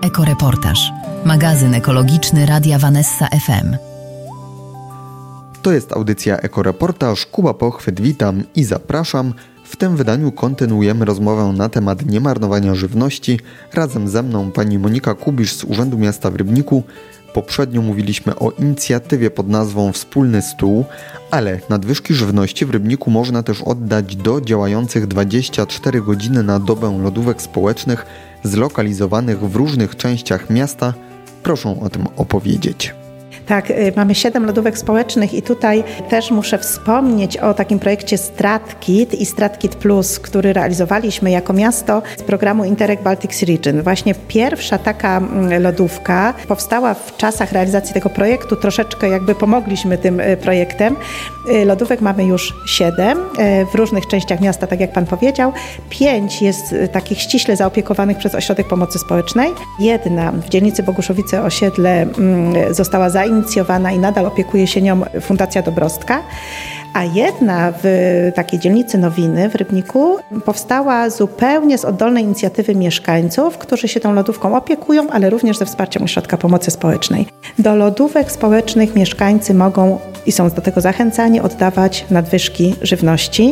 Ekoreportaż, magazyn ekologiczny Radia Vanessa FM. To jest audycja Ekoreportaż. Kuba Pochwyt, witam i zapraszam. W tym wydaniu kontynuujemy rozmowę na temat niemarnowania żywności. Razem ze mną pani Monika Kubisz z Urzędu Miasta w Rybniku. Poprzednio mówiliśmy o inicjatywie pod nazwą Wspólny Stół, ale nadwyżki żywności w Rybniku można też oddać do działających 24 godziny na dobę lodówek społecznych zlokalizowanych w różnych częściach miasta. Proszę o tym opowiedzieć. Tak, mamy 7 lodówek społecznych i tutaj też muszę wspomnieć o takim projekcie StratKit i StratKit Plus, który realizowaliśmy jako miasto z programu Interreg Baltic Sea Region. Właśnie pierwsza taka lodówka powstała w czasach realizacji tego projektu. Troszeczkę jakby pomogliśmy tym projektem. Lodówek mamy już 7 w różnych częściach miasta, tak jak Pan powiedział. 5 jest takich ściśle zaopiekowanych przez Ośrodek Pomocy Społecznej. Jedna w dzielnicy Boguszowice Osiedle została zainicjowana i nadal opiekuje się nią Fundacja Dobrostka, a jedna w takiej dzielnicy Nowiny w Rybniku powstała zupełnie z oddolnej inicjatywy mieszkańców, którzy się tą lodówką opiekują, ale również ze wsparciem Ośrodka Pomocy Społecznej. Do lodówek społecznych mieszkańcy mogą i są do tego zachęcani oddawać nadwyżki żywności.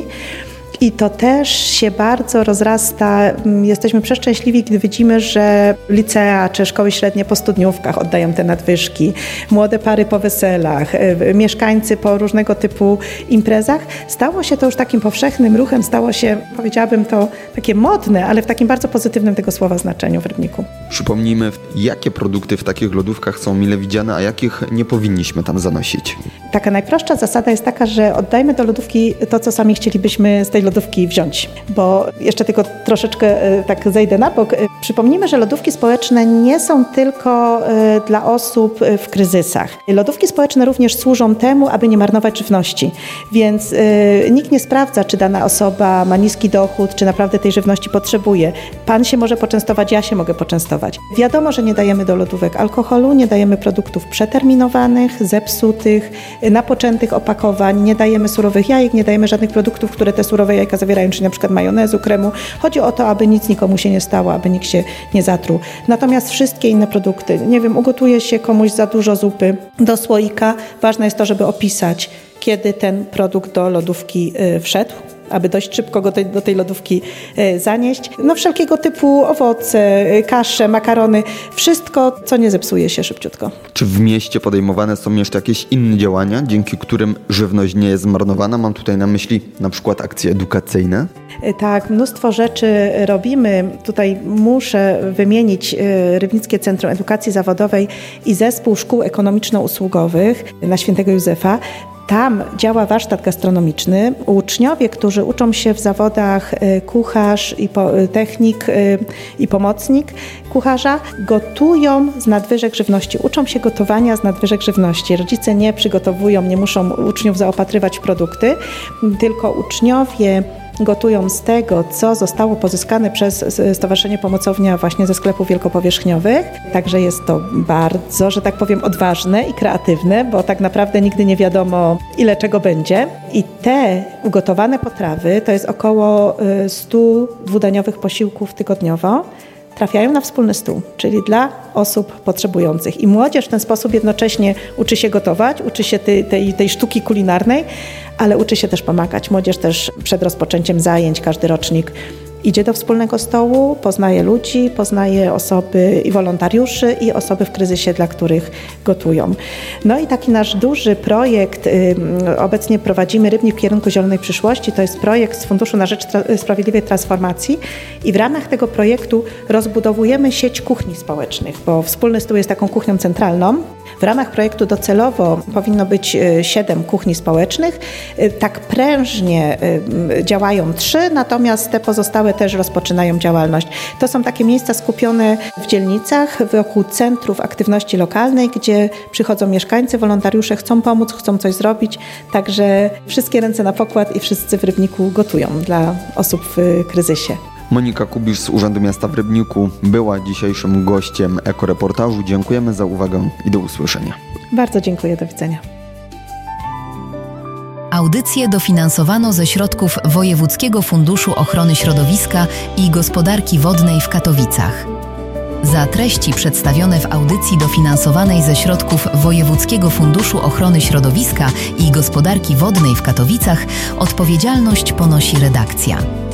I to też się bardzo rozrasta. Jesteśmy przeszczęśliwi, gdy widzimy, że licea czy szkoły średnie po studniówkach oddają te nadwyżki, młode pary po weselach, mieszkańcy po różnego typu imprezach. Stało się to już takim powszechnym ruchem, stało się, powiedziałabym to, takie modne, ale w takim bardzo pozytywnym tego słowa znaczeniu w Rybniku. Przypomnijmy, jakie produkty w takich lodówkach są mile widziane, a jakich nie powinniśmy tam zanosić. Taka najprostsza zasada jest taka, że oddajmy do lodówki to, co sami chcielibyśmy z tej lodówki wziąć. Bo jeszcze tylko troszeczkę tak zejdę na bok. Przypomnijmy, że lodówki społeczne nie są tylko dla osób w kryzysach. Lodówki społeczne również służą temu, aby nie marnować żywności. Więc nikt nie sprawdza, czy dana osoba ma niski dochód, czy naprawdę tej żywności potrzebuje. Pan się może poczęstować, ja się mogę poczęstować. Wiadomo, że nie dajemy do lodówek alkoholu, nie dajemy produktów przeterminowanych, zepsutych, napoczętych opakowań, nie dajemy surowych jajek, nie dajemy żadnych produktów, które te surowe jajka zawierają, czyli na przykład majonezu, kremu. Chodzi o to, aby nic nikomu się nie stało, aby nikt się nie zatruł. Natomiast wszystkie inne produkty, nie wiem, ugotuje się komuś za dużo zupy do słoika, ważne jest to, żeby opisać, kiedy ten produkt do lodówki wszedł, aby dość szybko go do tej lodówki zanieść. Wszelkiego typu owoce, kasze, makarony, wszystko, co nie zepsuje się szybciutko. Czy w mieście podejmowane są jeszcze jakieś inne działania, dzięki którym żywność nie jest zmarnowana? Mam tutaj na myśli na przykład akcje edukacyjne. Tak, mnóstwo rzeczy robimy. Tutaj muszę wymienić Rybnickie Centrum Edukacji Zawodowej i Zespół Szkół Ekonomiczno-Usługowych na Świętego Józefa. Tam działa warsztat gastronomiczny. Uczniowie, którzy uczą się w zawodach kucharz, technik i pomocnik kucharza, gotują z nadwyżek żywności. Uczą się gotowania z nadwyżek żywności. Rodzice nie przygotowują, nie muszą uczniów zaopatrywać w produkty, tylko uczniowie gotują z tego, co zostało pozyskane przez Stowarzyszenie Pomocownia właśnie ze sklepów wielkopowierzchniowych. Także jest to bardzo, że tak powiem, odważne i kreatywne, bo tak naprawdę nigdy nie wiadomo, ile czego będzie. I te ugotowane potrawy, to jest około 100 dwudaniowych posiłków tygodniowo, trafiają na wspólny stół, czyli dla osób potrzebujących. I młodzież w ten sposób jednocześnie uczy się gotować, uczy się tej sztuki kulinarnej, ale uczy się też pomagać. Młodzież też przed rozpoczęciem zajęć, każdy rocznik idzie do wspólnego stołu, poznaje ludzi, poznaje osoby i wolontariuszy i osoby w kryzysie, dla których gotują. I taki nasz duży projekt, obecnie prowadzimy Rybnik w kierunku zielonej przyszłości, to jest projekt z Funduszu na Rzecz Sprawiedliwej Transformacji i w ramach tego projektu rozbudowujemy sieć kuchni społecznych, bo wspólny stół jest taką kuchnią centralną. W ramach projektu docelowo powinno być 7 kuchni społecznych. Tak prężnie działają 3, natomiast te pozostałe też rozpoczynają działalność. To są takie miejsca skupione w dzielnicach, wokół centrów aktywności lokalnej, gdzie przychodzą mieszkańcy, wolontariusze, chcą pomóc, chcą coś zrobić. Także wszystkie ręce na pokład i wszyscy w Rybniku gotują dla osób w kryzysie. Monika Kubisz z Urzędu Miasta w Rybniku była dzisiejszym gościem Ekoreportażu. Dziękujemy za uwagę i do usłyszenia. Bardzo dziękuję, do widzenia. Audycję dofinansowano ze środków Wojewódzkiego Funduszu Ochrony Środowiska i Gospodarki Wodnej w Katowicach. Za treści przedstawione w audycji dofinansowanej ze środków Wojewódzkiego Funduszu Ochrony Środowiska i Gospodarki Wodnej w Katowicach odpowiedzialność ponosi redakcja.